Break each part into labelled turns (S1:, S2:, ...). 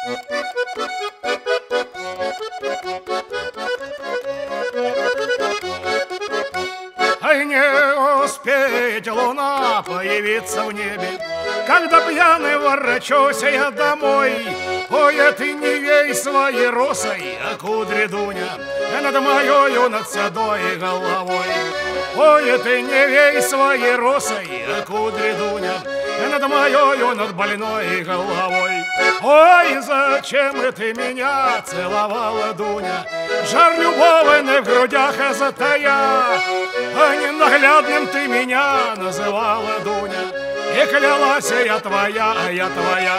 S1: Ай, не успеет луна появиться в небе, когда пьяный ворочусь я домой. Ой, ты не вей своей росой, а кудри Дуня, над моёю, над седой головой. Ой, ты не вей своей росой, а кудри Дуня, над моёю, над больной головой. Ой, зачем ты меня целовала, Дуня, жар любовный в грудях затая, а ненаглядным ты меня называла, Дуня, и клялась я твоя, а я твоя.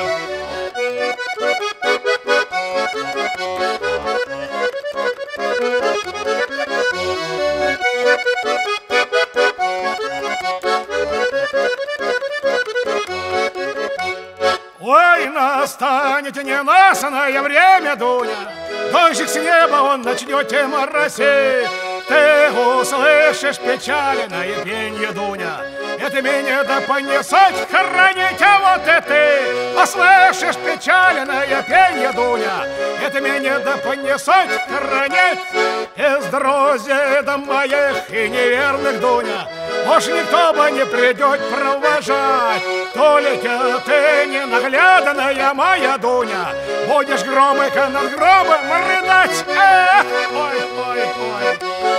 S1: Ой, настанет ненастное время, Дуня, дождик с неба он начнете моросить. Ты услышишь печальное пенье, Дуня, это меня да понесать хранить, а вот и ты услышишь печальное пенье, Дуня, это меня да понесать хранить. Из друзей да моих и неверных, Дуня, уж никто бы не придет провожать. Только ты ненаглядная моя, Дуня, будешь громко над гробом рыдать. Эх, ой, ой, ой.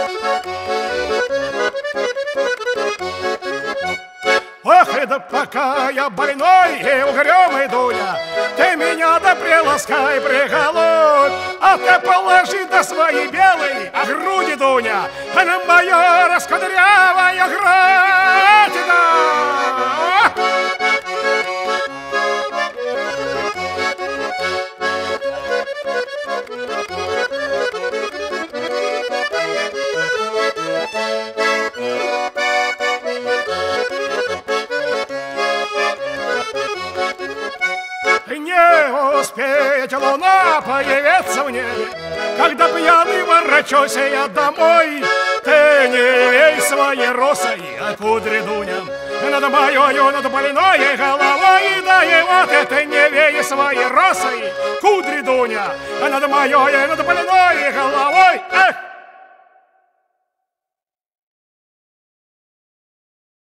S1: Ох, и да пока я больной и угрюмый, Дуня, ты меня да приласкай, приголубь, а ты положи до своей белой груди, Дуня, на мою раскудрявую грудь, да! Не успеет луна появиться в небе, когда пьяный ворочусь я домой. Ты не вей своей росой, а кудри, Дуня, над моёю, над больной головой. Да и вот это не вей своей росой, кудри, Дуня, над моёю, над больной головой. Эх!